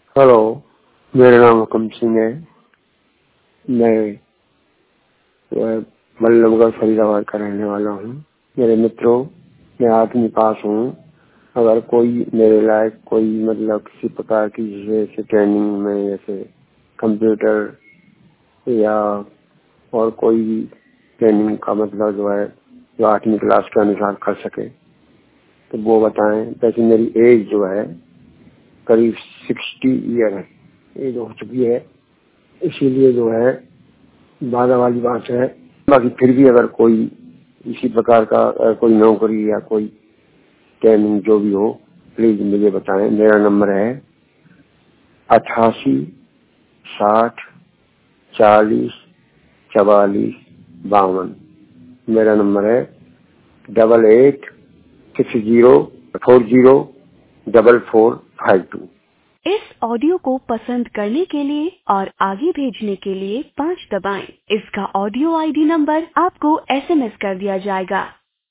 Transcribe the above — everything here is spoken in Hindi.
हेलो, मेरा नाम हुकम सिंह है। मैं बल्लभगढ़ फरीदाबाद का रहने वाला हूँ। मेरे मित्रों, मैं आपके पास हूँ। अगर कोई मेरे लायक कोई मतलब किसी प्रकार की जैसे ट्रेनिंग में जैसे कंप्यूटर या और कोई भी ट्रेनिंग का मतलब जो है जो 8वीं क्लास के अनुसार कर सके तो वो बताएं। वैसे मेरी एज जो है करीब 60 ईयर है, एज हो चुकी है, इसीलिए जो है बाधा वाली बात है। बाकी फिर भी अगर कोई इसी प्रकार का कोई नौकरी या कोई ट्रेनिंग जो भी हो प्लीज मुझे बताएं। मेरा नंबर है 88 40 44 52। मेरा नंबर है 8860404452। इस ऑडियो को पसंद करने के लिए और आगे भेजने के लिए 5 दबाएं। इसका ऑडियो आईडी नंबर आपको SMS कर दिया जाएगा।